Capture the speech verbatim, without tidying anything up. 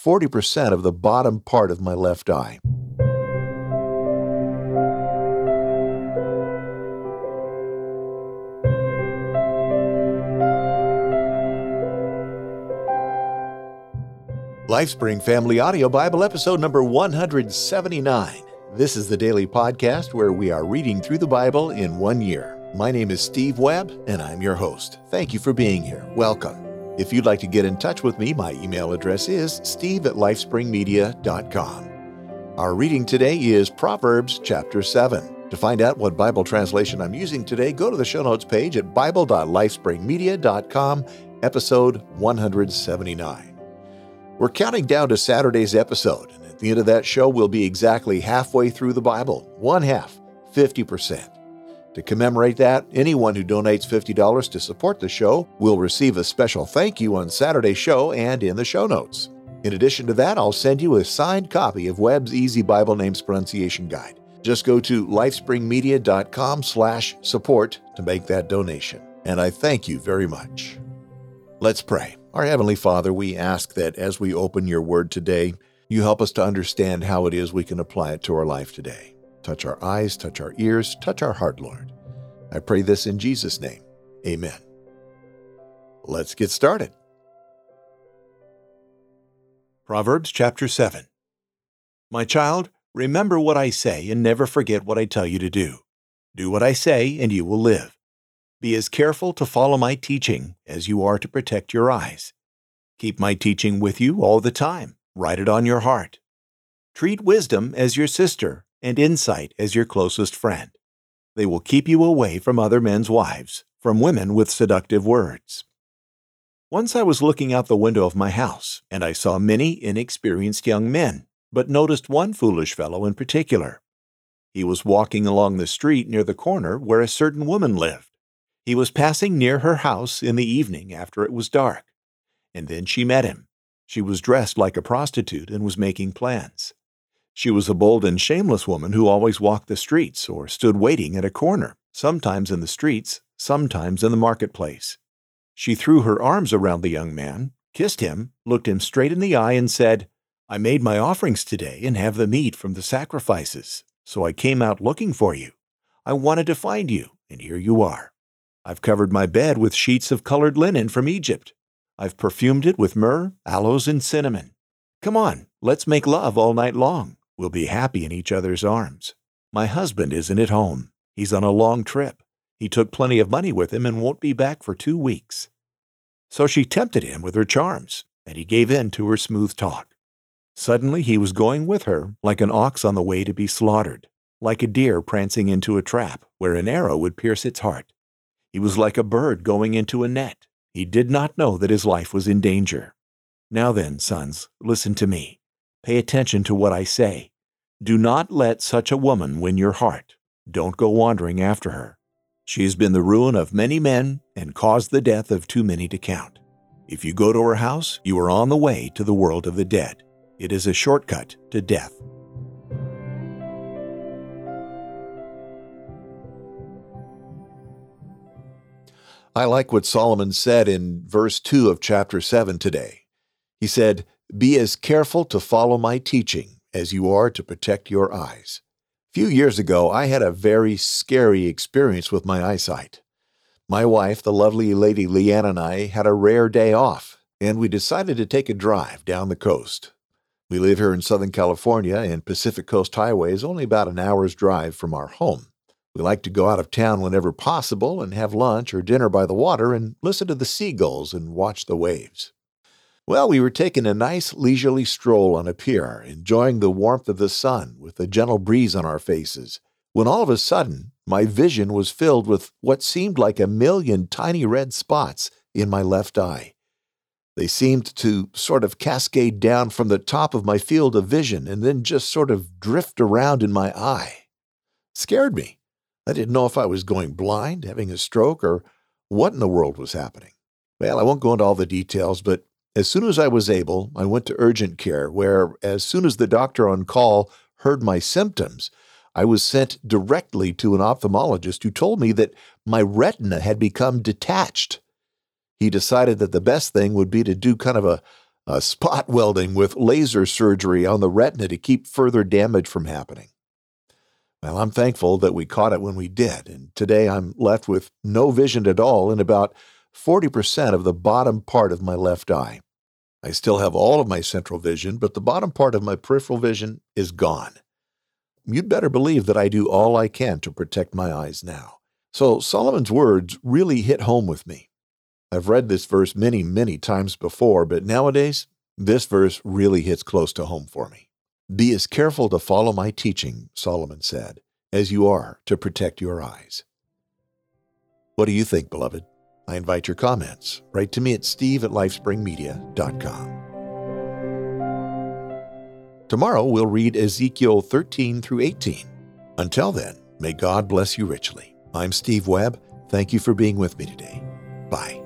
forty percent of the bottom part of my left eye. LifeSpring Family Audio Bible episode number one hundred seventy-nine. This is the daily podcast where we are reading through the Bible in one year. My name is Steve Webb, and I'm your host. Thank you for being here. Welcome. If you'd like to get in touch with me, my email address is steve at lifespring media dot com. Our reading today is Proverbs chapter seven. To find out what Bible translation I'm using today, go to the show notes page at bible dot lifespring media dot com, episode one hundred seventy-nine. We're counting down to Saturday's episode, and at the end of that show, we'll be exactly halfway through the Bible. One half, fifty percent. To commemorate that, anyone who donates fifty dollars to support the show will receive a special thank you on Saturday's show and in the show notes. In addition to that, I'll send you a signed copy of Webb's Easy Bible Names Pronunciation Guide. Just go to lifespring media dot com slash support to make that donation. And I thank you very much. Let's pray. Our Heavenly Father, we ask that as we open your word today, you help us to understand how it is we can apply it to our life today. Touch our eyes, touch our ears, touch our heart, Lord. I pray this in Jesus' name. Amen. Let's get started. Proverbs chapter seven. My child, remember what I say and never forget what I tell you to do. Do what I say and you will live. Be as careful to follow my teaching as you are to protect your eyes. Keep my teaching with you all the time. Write it on your heart. Treat wisdom as your sister and insight as your closest friend. They will keep you away from other men's wives, from women with seductive words. Once I was looking out the window of my house, and I saw many inexperienced young men, but noticed one foolish fellow in particular. He was walking along the street near the corner where a certain woman lived. He was passing near her house in the evening after it was dark, and then she met him. She was dressed like a prostitute and was making plans. She was a bold and shameless woman who always walked the streets or stood waiting at a corner, sometimes in the streets, sometimes in the marketplace. She threw her arms around the young man, kissed him, looked him straight in the eye, and said, "I made my offerings today and have the meat from the sacrifices, so I came out looking for you. I wanted to find you, and here you are. I've covered my bed with sheets of colored linen from Egypt. I've perfumed it with myrrh, aloes, and cinnamon. Come on, let's make love all night long. We'll be happy in each other's arms. My husband isn't at home. He's on a long trip. He took plenty of money with him and won't be back for two weeks." So she tempted him with her charms, and he gave in to her smooth talk. Suddenly he was going with her like an ox on the way to be slaughtered, like a deer prancing into a trap where an arrow would pierce its heart. He was like a bird going into a net. He did not know that his life was in danger. Now then, sons, listen to me. Pay attention to what I say. Do not let such a woman win your heart. Don't go wandering after her. She has been the ruin of many men and caused the death of too many to count. If you go to her house, you are on the way to the world of the dead. It is a shortcut to death. I like what Solomon said in verse two of chapter seven today. He said, "Be as careful to follow my teaching as you are to protect your eyes." A few years ago, I had a very scary experience with my eyesight. My wife, the lovely lady Leanne, and I had a rare day off, and we decided to take a drive down the coast. We live here in Southern California, and Pacific Coast Highway is only about an hour's drive from our home. We like to go out of town whenever possible and have lunch or dinner by the water and listen to the seagulls and watch the waves. Well, we were taking a nice leisurely stroll on a pier, enjoying the warmth of the sun with a gentle breeze on our faces, when all of a sudden, my vision was filled with what seemed like a million tiny red spots in my left eye. They seemed to sort of cascade down from the top of my field of vision and then just sort of drift around in my eye. It scared me. I didn't know if I was going blind, having a stroke, or what in the world was happening. Well, I won't go into all the details, but as soon as I was able, I went to urgent care, where as soon as the doctor on call heard my symptoms, I was sent directly to an ophthalmologist who told me that my retina had become detached. He decided that the best thing would be to do kind of a, uh, spot welding with laser surgery on the retina to keep further damage from happening. Well, I'm thankful that we caught it when we did, and today I'm left with no vision at all in about forty percent of the bottom part of my left eye. I still have all of my central vision, but the bottom part of my peripheral vision is gone. You'd better believe that I do all I can to protect my eyes now. So Solomon's words really hit home with me. I've read this verse many, many times before, but nowadays, this verse really hits close to home for me. Be as careful to follow my teaching, Solomon said, as you are to protect your eyes. What do you think, beloved? I invite your comments. Write to me at steve at lifespringmedia dot com. Tomorrow we'll read Ezekiel thirteen through eighteen. Until then, may God bless you richly. I'm Steve Webb. Thank you for being with me today. Bye.